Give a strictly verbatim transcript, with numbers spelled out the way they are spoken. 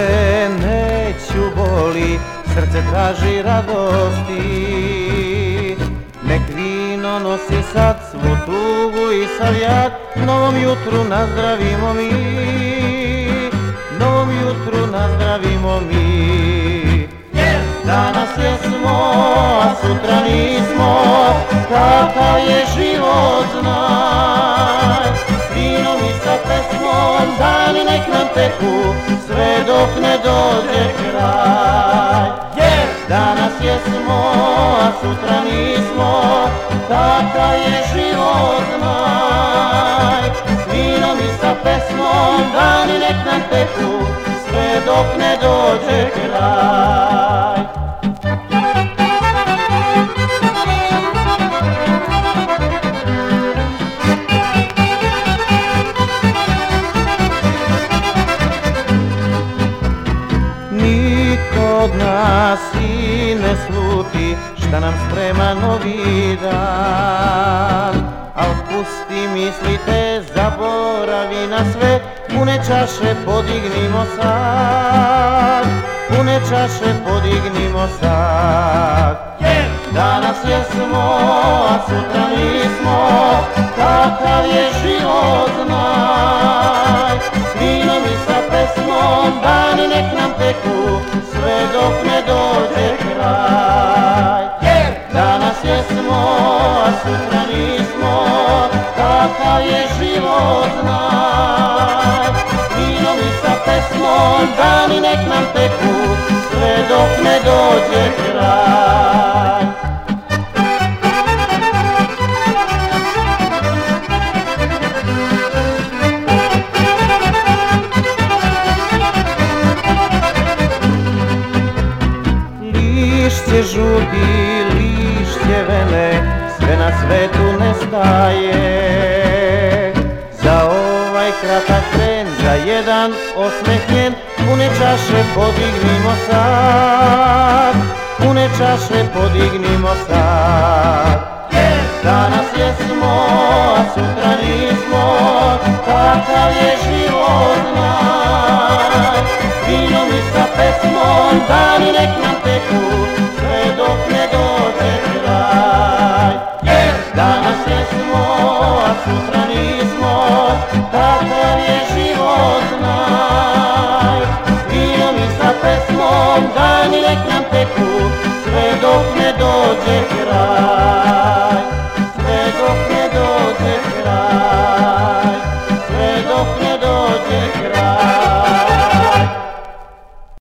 više neću boli, srce traži radosti. Nek vino nosi sad svu tugu i savjat, novom jutru nazdravimo mi, novom jutru nazdravimo mi. Danas jesmo, a sutra nismo, kakav je život znaj. S vinom i sa pesmom dani nek nam teku, sve dok ne dođe kraj. Danas jesmo, a sutra nismo, takav je život znaj. S vinom i sa pesmom dani nek nam teku, sve dok ne dođe kraj. Niko od nas i ne sluti šta nam sprema novi dan, al pusti mislite, zaboravi na sve, pune čaše podignimo sad, pune čaše podignimo sad. Danas jesmo, a sutra nismo, kakav je život znaj. S vinom i sa pesmom dani nek nam teku, sve dok ne dođe kraj. Danas jesmo, a sutra nismo, kakav je život znaj. S vinom i sa pesmom dani nek nam teku, sve dok ne dođe kraj. Lišće žuti, lišće vene, sve na svetu nestaje. Za ovaj kratak tren, za jedan osmehnjen, pune čaše podignimo sad, pune čaše podignimo sad. Danas jesmo, a sutra nismo, kakav je život znaj. S vinom i sa pesmom dani nek nam teku, sve dok ne dođe kraj. Danas jesmo, a sutra nismo, kakav je život znaj. S vinom i sa pesmom dani nek nam teku, sve dok ne dođe kraj. Sve dok ne dođe kraj, sve dok ne dođe kraj.